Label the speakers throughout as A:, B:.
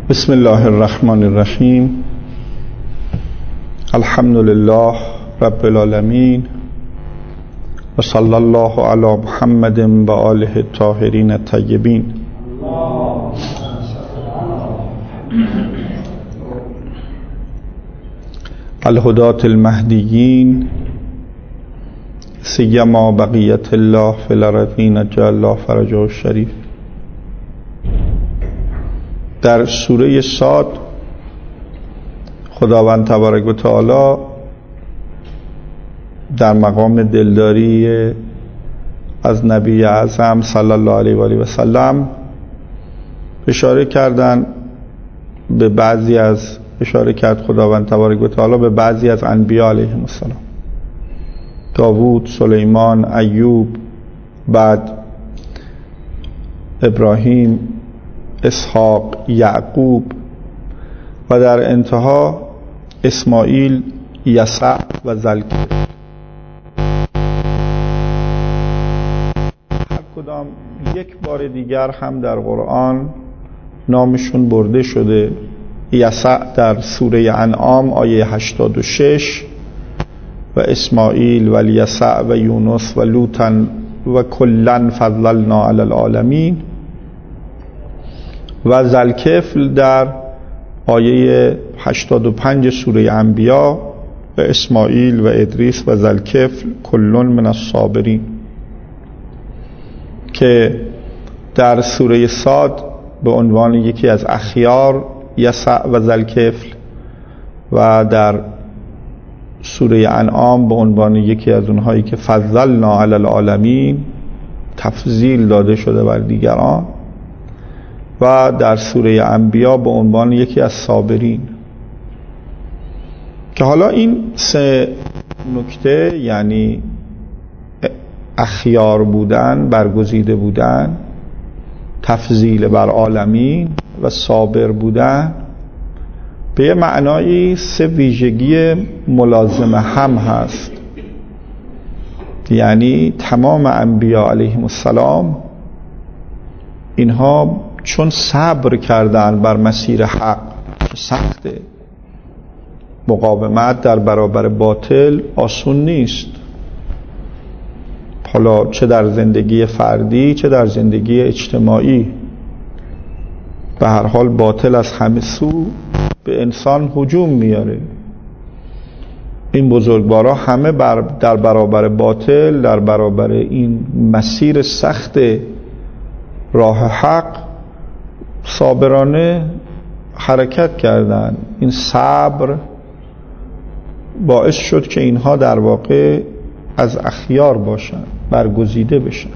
A: بسم الله الرحمن الرحیم. الحمد لله رب العالمین و صلی الله علی محمد و آله الطاهرین الطیبین. الهداة المهدیین سیما بقیت الله فی الارضین عجل الله فرجه الشریف. در سوره صاد خداوند تبارک و تعالی در مقام دلداری از نبی اعظم صلی الله علیه و آله و سلم اشاره کرد خداوند تبارک و تعالی به بعضی از انبیا علیهم السلام: داوود، سلیمان، ایوب، بعد ابراهیم، اسحاق، یعقوب و در انتها اسماعیل، یسع و ذوالکفل. هر کدام یک بار دیگر هم در قرآن نامشون برده شده. یسع در سوره انعام آیه 86 و اسماعیل و الیسع و یونس و لوطا و کلا فضلنا علی العالمین و ذوالکفل در آیه 85 سوره انبیا و اسماعیل و ادریس و ذوالکفل کلون من الصابرین، که در سوره صاد به عنوان یکی از اخیار یسع و ذوالکفل و در سوره انعام به عنوان یکی از اونهایی که فضلنا علی العالمین، تفضیل داده شده بر دیگران، و در سوره انبیا به عنوان یکی از صابرین. که حالا این سه نکته، یعنی اخیار بودن، برگزیده بودن، تفضیل بر عالمین و صابر بودن، به یه معنایی سه ویژگی ملازم هم هست. یعنی تمام انبیا علیهم السلام اینها چون صبر کردن بر مسیر حق، سخته، مقاومت در برابر باطل آسون نیست، حالا چه در زندگی فردی چه در زندگی اجتماعی. به هر حال باطل از همه سو به انسان هجوم میاره. این بزرگوارا همه در برابر باطل، در برابر این مسیر سخت راه حق صابرانه حرکت کردن. این صبر باعث شد که اینها در واقع از اخیار باشن، برگزیده بشن.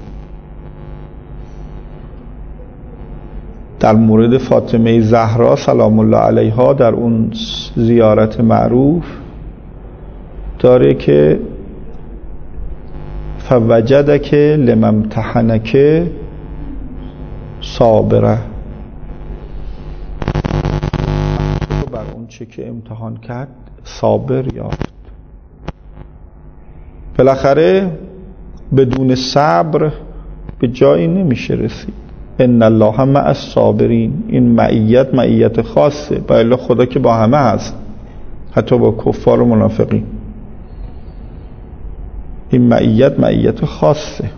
A: در مورد فاطمه زهرا سلام الله علیها در اون زیارت معروف داره که فوجدک لمن امتحنک صابره، بر اون چه که امتحان کرد صابر یافت. بالاخره بدون صبر به جایی نمیشه رسید. ان الله مع الصابرین، این معیت خاصه، با الا خدا که با همه هست، حتی با کفار و منافقین. این معیت خاصه.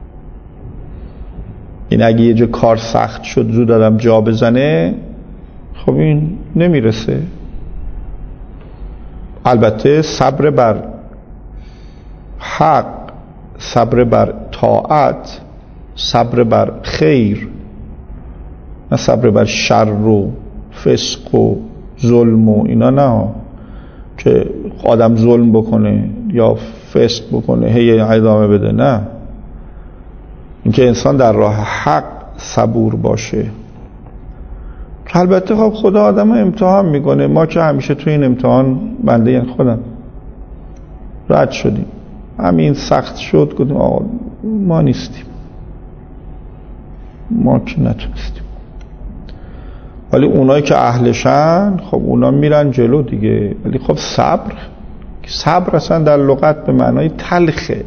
A: این اگه یه جا کار سخت شد زود آدم جا بزنه، خب این نمیرسه. البته صبر بر حق، صبر بر طاعت، صبر بر خیر، نه صبر بر شر و فسق و ظلم و اینا، نه که آدم ظلم بکنه یا فسق بکنه هی ادامه بده، نه، اینکه انسان در راه حق صبور باشه. البته خب خدا آدم امتحان میکنه. ما که همیشه تو این امتحان بنده یعنی خودم رد شدیم. همین سخت شد گفتیم آقا ما نیستیم، ما که نتونستیم. ولی اونایی که اهلشن خب اونا میرن جلو دیگه. ولی خب صبر اصلا در لغت به معنای تلخه.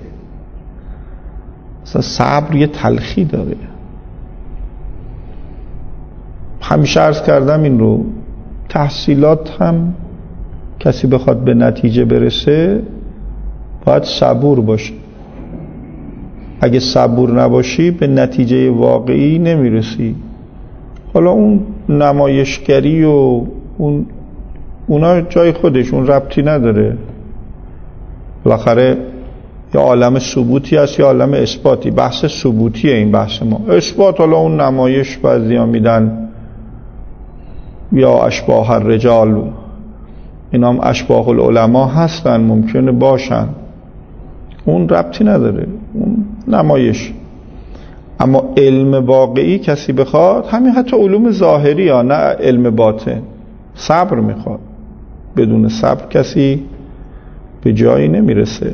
A: اصلا صبر یه تلخی داره. همیشه عرض کردم این رو، تحصیلات هم کسی بخواد به نتیجه برسه باید صبور باشه. اگه صبور نباشی به نتیجه واقعی نمیرسی. حالا اون نمایشگری و اونا جای خودشون ربطی نداره. بالاخره یا عالم ثبوتی هست یا عالم اثباتی. بحث ثبوتیه این بحث ما. اثبات حالا اون نمایش بعضیا میدن یا اشباح الرجال، اینا هم اشباح العلماء هستن، ممکنه باشن، اون ربطی نداره، اون نمایش. اما علم واقعی کسی بخواد، همین حتی علوم ظاهری ها، نه علم باطن، صبر میخواد. بدون صبر کسی به جایی نمیرسه.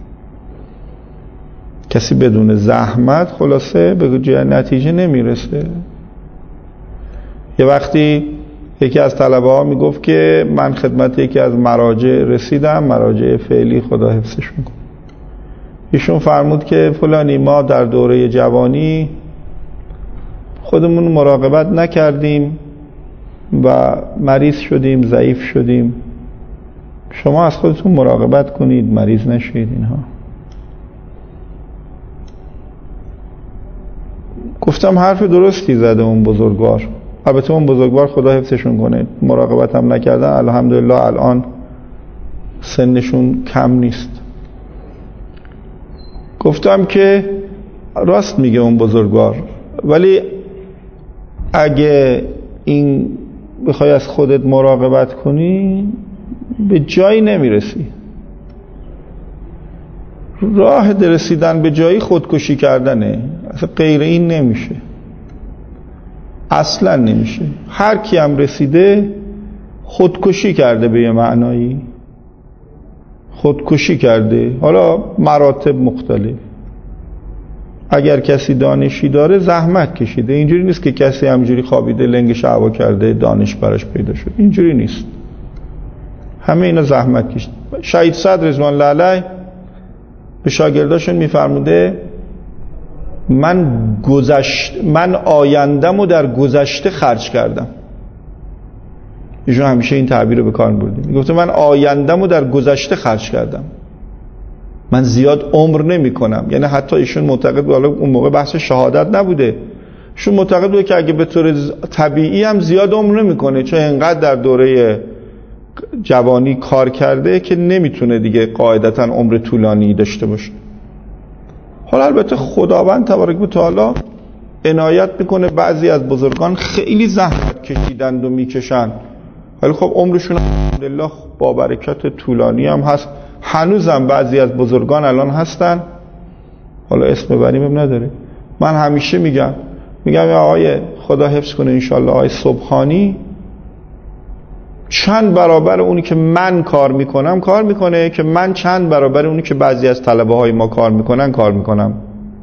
A: کسی بدون زحمت خلاصه به جای نتیجه نمیرسه. یه وقتی یکی از طلبه ها میگفت که من خدمت یکی از مراجع رسیدم، مراجع فعلی خدا حفظشون کنه. ایشون فرمود که فلانی ما در دوره جوانی خودمون مراقبت نکردیم و مریض شدیم، ضعیف شدیم. شما از خودتون مراقبت کنید مریض نشید. اینها گفتم حرف درستی زده اون بزرگوار. البته اون بزرگوار خدا حفظشون کنه مراقبت هم نکردن، الحمدلله الان سنشون کم نیست. گفتم که راست میگه اون بزرگوار، ولی اگه این بخوای از خودت مراقبت کنی به جایی نمیرسی. راه رسیدن به جایی خودکشی کردنه، اصلا غیر این نمیشه، اصلا نمیشه. هر کی هم رسیده خودکشی کرده، به یه معنایی خودکشی کرده. حالا مراتب مختلف. اگر کسی دانشی داره زحمت کشیده. اینجوری نیست که کسی همجوری خوابیده لنگش هوا کرده دانش براش پیدا شد، اینجوری نیست. همه اینا زحمت کشید. شهید صدر رضوان الله علیه به شاگرداشون میفرموده من آینده‌مو در گذشته خرج کردم. ایشون همیشه این تعبیر رو به کار برده. میگفته من آینده‌مو در گذشته خرج کردم، من زیاد عمر نمی کنم. یعنی حتی ایشون معتقد بود، اون موقع بحث شهادت نبوده، ایشون معتقد بود که اگه به طور طبیعی هم زیاد عمر نمی کنه، چون اینقدر در دوره جوانی کار کرده که نمیتونه دیگه قاعدتا عمر طولانی داشته باشه. حالا البته خداوند تبارک و تعالی عنایت میکنه، بعضی از بزرگان خیلی زحمت کشیدند و میکشن، ولی خب عمرشون الحمدلله با برکت طولانی هم هست. هنوزم بعضی از بزرگان الان هستن، حالا اسم بریم نداره. من همیشه میگم یا آقای خدا حفظ کنه انشالله آقای سبحانی چند برابر اونی که من کار میکنم کار میکنه، که من چند برابر اونی که بعضی از طلبه های ما کار میکنن کار میکنم.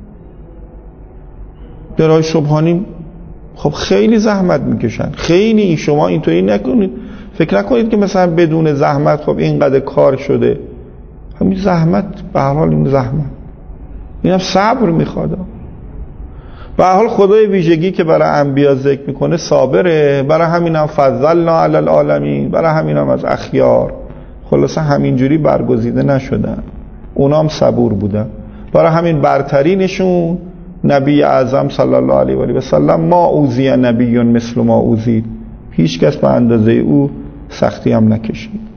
A: در آقای سبحانی خب خیلی زحمت میکشن، خیلی. شما اینطوری نکنید، فکر نکنید که مثلا بدون زحمت خب اینقدر کار شده. همین زحمت به هر حال، این زحمت این هم صبر میخواد. به هر حال خدای ویژگی که برای انبیا ذکر میکنه صابره، برای همین هم فضلنا علی العالمین، برای همین هم از اخیار خلاصه همینجوری برگزیده نشدن، اونا هم صبور بودن. برای همین برترینشون نبی اعظم صلی الله علیه و سلم، ما اوذی نبی مثل ما اوذید، هیچ کس به اندازه او سختی هم نکشید.